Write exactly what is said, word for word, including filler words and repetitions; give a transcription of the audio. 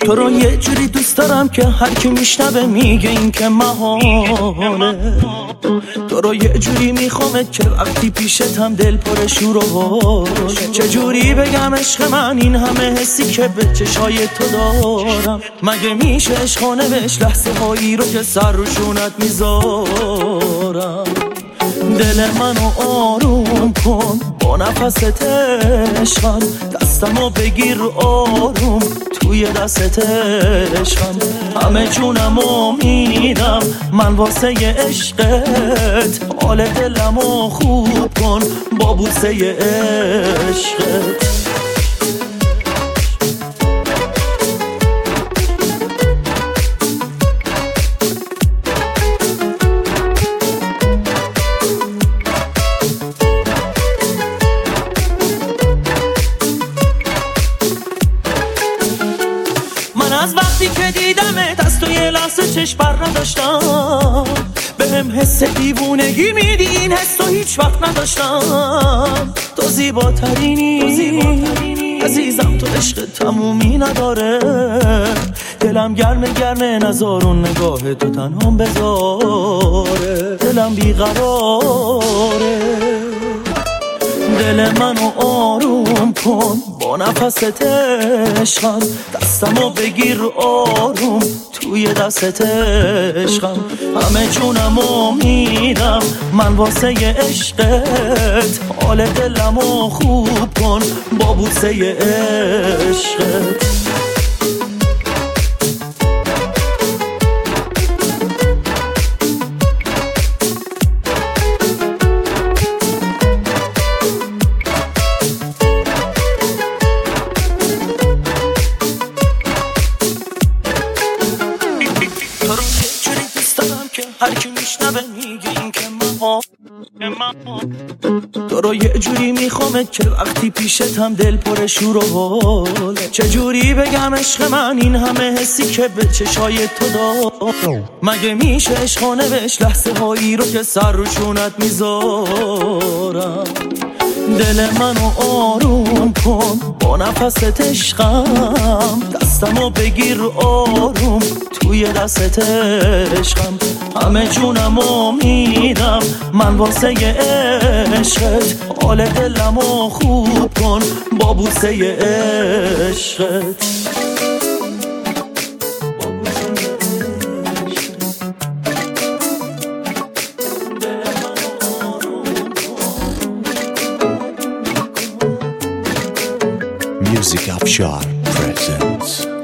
تو رو یه جوری دوست دارم که هر کی میشنوه میگه این که محاله. تو رو یه جوری میخوامت که وقتی پیشتم دل پر شور و حال. چه جوری بگم عشق من این همه حسی که به چشای تو دارم. مگه میشه عشقا نوشت لحظه هایی رو که سر روشونت میذارم. دل منو آروم کن با نفست عشقم، دستمو بگیر آروم توی دستت عشقم. همه جونمو میدم من واسه عشقت، حال دلمو خوب کن با بوسه عشقت. از وقتی که دیدمت از تو یه لحظه چشم بر نداشتم. به هم حس دیوونگی میدی، این حس تو هیچ وقت نداشتم. تو زیباترینی عزیزم، تو عشق تمومی نداره. دلم گرمه گرمه نزارون نگاه تو تنهام بذاره. دلم بیقراره، دل منو آروم کن با نفست عشقم، دستمو بگیر آروم توی دستت عشقم. همه جونمو میدم من واسه عشقت، حال دلمو خوب کن با بوسه عشقت. هر کی میشنوه میگه این که من تو رو یه جوری میخوامت که وقتی پیشتم دل پر شور و حال. چه جوری بگم عشق من این همه حسی که به چشای تو دارم. مگه میشه عشقا نوشت لحظه هایی رو که سر روشونت میذارم. دل منو آروم کن با نفست عشقم، دستمو بگیر آروم توی دستت عشقم. همه جونمو میدم من واسه عشقت، حال دلمو خوب کن با بوسه عشقت. Music Afshar presents